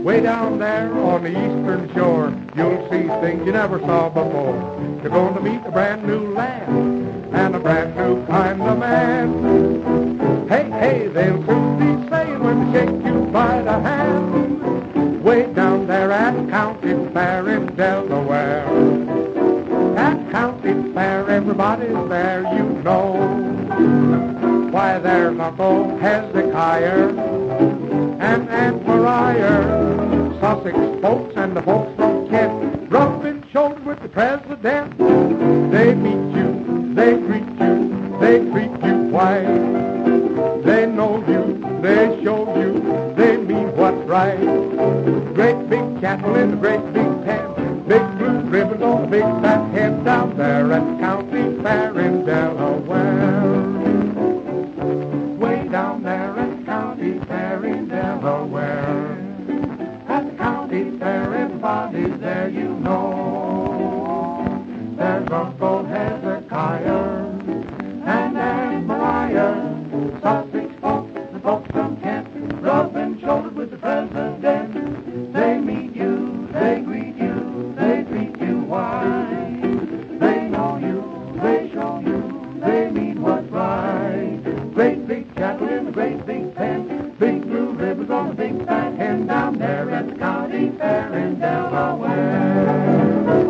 Way down there on the eastern shore, you'll see things you never saw before. You're going to meet a brand new land and a brand new kind of man. Hey, hey, they'll soon be saying when they shake you by the hand. Way down there at County Fair in Delaware. At County Fair, everybody's there, you know. Why, there's Uncle Hezekiah and Aunt Mariah, Sussex folks and the folks from Kent, rubbing shoulders with the president. They meet you, they greet you, they treat you white. They know you, they show you, they mean what's right. Great big cattle in a great big pen, big blue ribbons on a big fat head down there at the County Fair in Delaware. Way down there at the County Fair in Delaware. At the County Fair, everybody's there, you know. There's Uncle Hezekiah and Aunt Mariah, Sussex folks, the folks from Kent, rubbing shoulders with the president. They meet you, they greet you, they treat you white. They know you, they show you, they mean what's right. Great big cattle in a great big pen, big blue ribbons on a big fat hen down there at the County Fair in Delaware.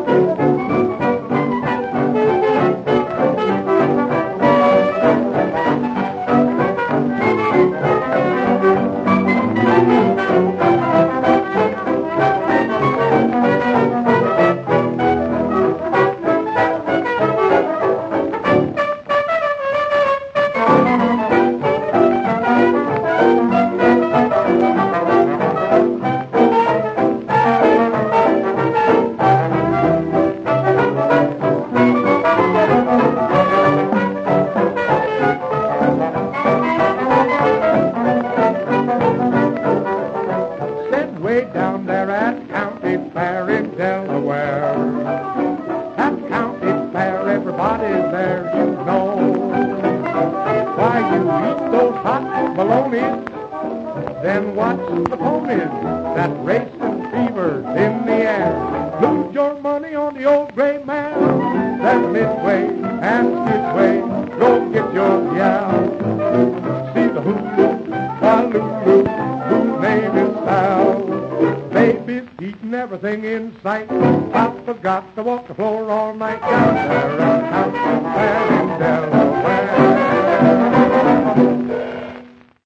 Way down there at County Fair in Delaware. At County Fair, everybody's there, you know. Why, you eat those hot bolognas, then watch the ponies that racing fevers in the air. Lose your money on the old gray mare, that midway and midway, go get your gal. See the hoo-hoo, Waloo, whose name is Sal. Baby's eating everything in sight. Papa's got to walk the floor all night down there at County Fair in Delaware.